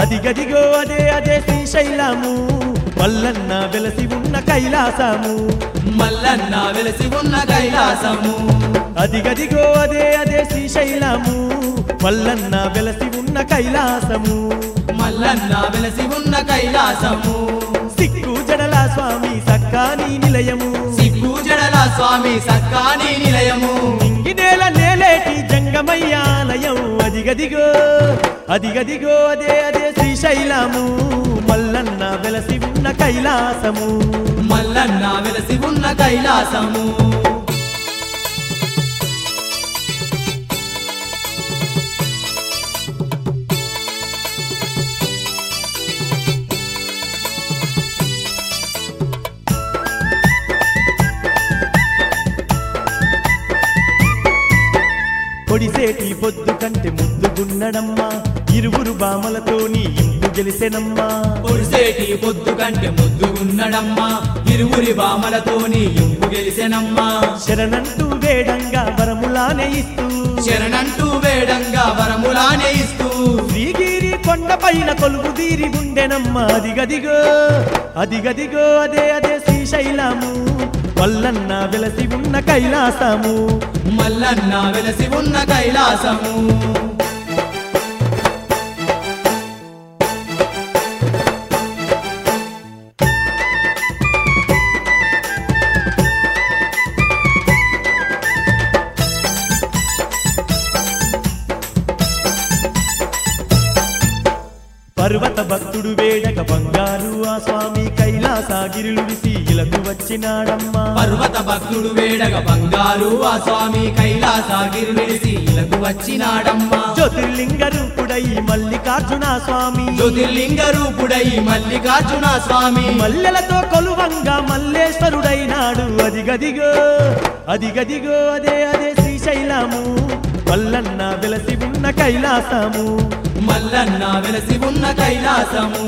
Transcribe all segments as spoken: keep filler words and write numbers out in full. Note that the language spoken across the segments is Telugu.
అదిగదిగో అదే అదే శ్రీశైలము మల్లన్న వెలసి ఉన్న కైలాసము మల్లన్న వెలసి ఉన్న కైలాసము అదిగదిగో అదే అదే శ్రీశైలము మల్లన్న వెలసి ఉన్న కైలాసము మల్లన్న వెలసి ఉన్న కైలాసము సిక్కు జడల స్వామి సక్కాని నిలయము సిగ్గు జడల స్వామి సక్కాని నిలయము ఇంగి నేల నేలేటి జంగమయ్యాలయం అదిగదిగో అదిగదిగో అదే అదే శ్రీశైలము మల్లన్న వెలసి ఉన్న కైలాసము మల్లన్న వెలసి ఉన్న కైలాసము పొడిసేటి పొద్దు కంటే ముద్దుగున్నడమ్మా ఇరువురు బామలతోని ఇంపు గెలిసెనమ్మా పొడిసేటి పొద్దు కంటే ముద్దుగున్నడమ్మా ఇరువురి బామలతోని ఇంపు గెలిసెనమ్మా శరణంటూ వేడంగా వరములానే ఇస్తూ శరణంటూ వేడంగా వరములానే ఇస్తూ శ్రీగిరి కొండపైన కొలువు తీరి ఉండెనమ్మా అదిగదిగో అదిగదిగో అదే అదే శ్రీశైలము మల్లన్న వెలసి ఉన్న కైలాసము మల్లన్న వెలసి ఉన్న కైలాసము పర్వత భక్తుడు వేడక బంగారు ఆ స్వామి కైలాసగిరులు విసి ఇలకు వచ్చినాడమ్మా పర్వత భక్తుడు వేడగ బంగారు ఆ స్వామి కైలాసగిరి నిలిసి ఇలకు వచ్చినాడమ్మా జ్యోతిర్లింగ రూపుడై మల్లికార్జున స్వామి జ్యోతిర్లింగ రూపుడై మల్లికార్జున స్వామి మల్లెలతో కొలువంగా మల్లేశ్వరుడైనాడు అదిగదిగో అదిగదిగో అదే అదే శ్రీశైలము మల్లన్న వెలసి ఉన్న కైలాసము మల్లన్న వెలసి ఉన్న కైలాసము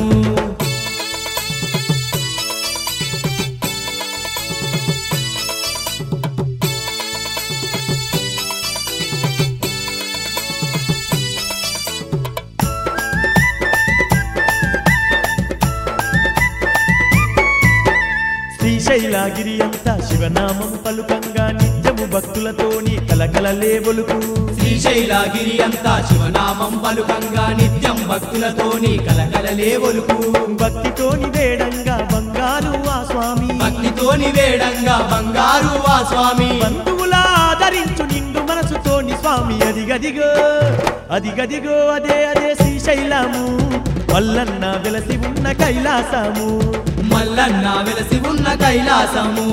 శ్రీశైలగిరి అంతా శివనామం పలుకంగా నిత్యము భక్తులతోని కలకలలే ఒలుకు శ్రీశైలగిరి అంతా శివనామం పలుకంగా నిత్యం భక్తులతోని కలకలలే ఒలుకు భక్తితోని వేడంగా బంగారు ఆ స్వామి భక్తితోని వేడంగా బంగారు ఆ స్వామి బంధువుల ఆదరించు నిండు మనసుతోని స్వామి అదిగదిగో అదిగదిగో అదే అదే శ్రీశైలము మల్లన్న వెలసి ఉన్న కైలాసము మల్లన్న వెలసి ఉన్న కైలాసము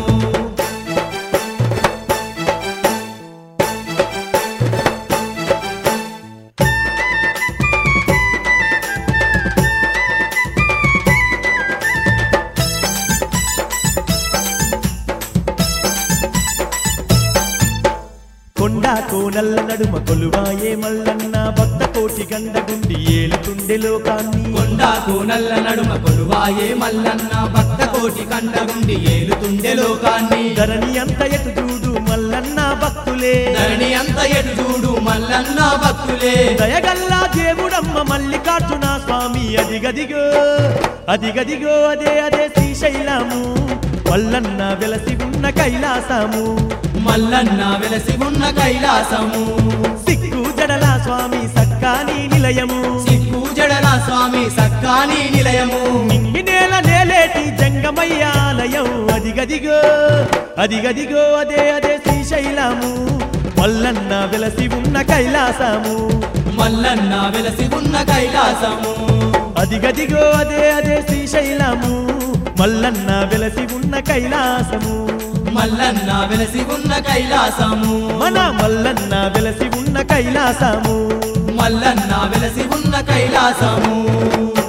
కొండా కోనల్ల నడుమ కొలువాయే మల్లన్న భక్త కోటి గండగుండి ఏలుతుండే లోకాన్ని కొండా కోనల్ల నడుమ కొలువాయే మల్లన్న భక్త కోటి కండగుండి ఏలుతుండే లోకాన్ని ధరణి అంత ఎటు చూడు మల్లన్న భక్తులే ధరణి అంత ఎటు చూడు మల్లన్న భక్తులే దయగల్లా దేవుడమ్మ మల్లికార్జున స్వామి అదిగదిగో అదిగదిగో అదే అదే శ్రీశైలము మల్లన్న వెలసి ఉన్న కైలాసము మల్లన్న వెలసి ఉన్న కైలాసము సిక్కు జడల స్వామి సక్కాని నిలయము సిగ్గు జడల స్వామి సక్కాని నిలయము నింగి నేల నేలేటి జంగమయ్యాలయం అదిగదిగో అదిగదిగో అదే అదే శ్రీశైలము మల్లన్న వెలసి ఉన్న కైలాసము మల్లన్న వెలసి ఉన్న కైలాసము అదిగదిగో అదే అదే శ్రీశైలము మల్లన్న వెలసి ఉన్న కైలాసము మల్లన్న వెలసి ఉన్న కైలాసము మన మల్లన్న వెలసి ఉన్న కైలాసము మల్లన్న వెలసి ఉన్న కైలాసము